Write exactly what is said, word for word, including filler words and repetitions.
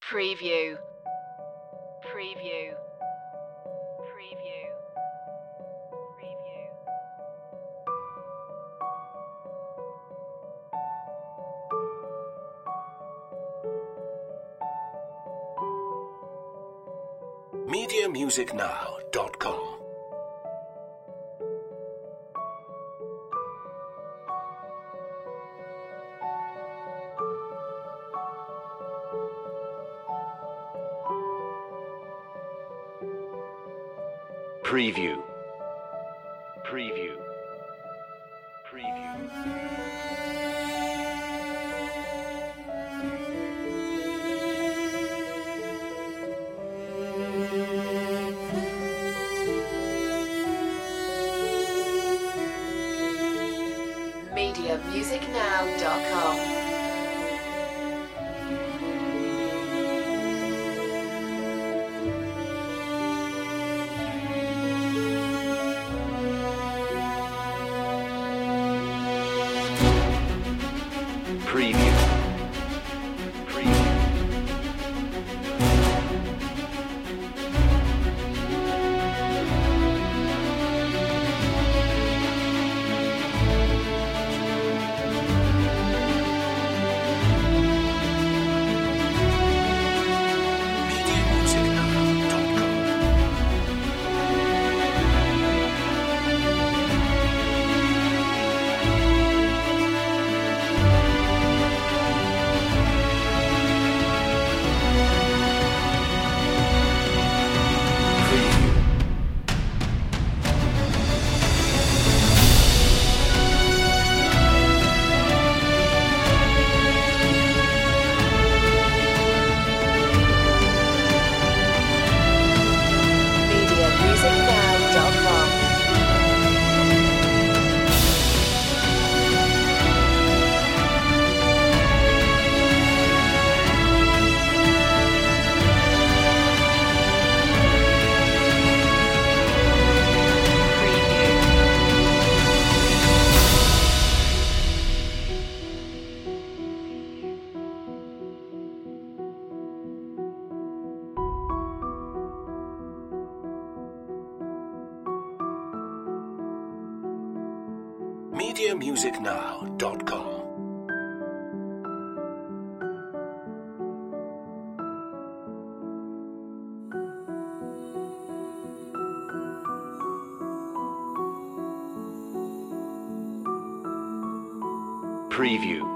Preview. Preview. Preview. Preview. media music now dot com. Preview. Preview. Preview. media music now dot com. Preview. Preview. media music now dot com. Preview. media music now dot com. Preview. media music now dot com. Preview.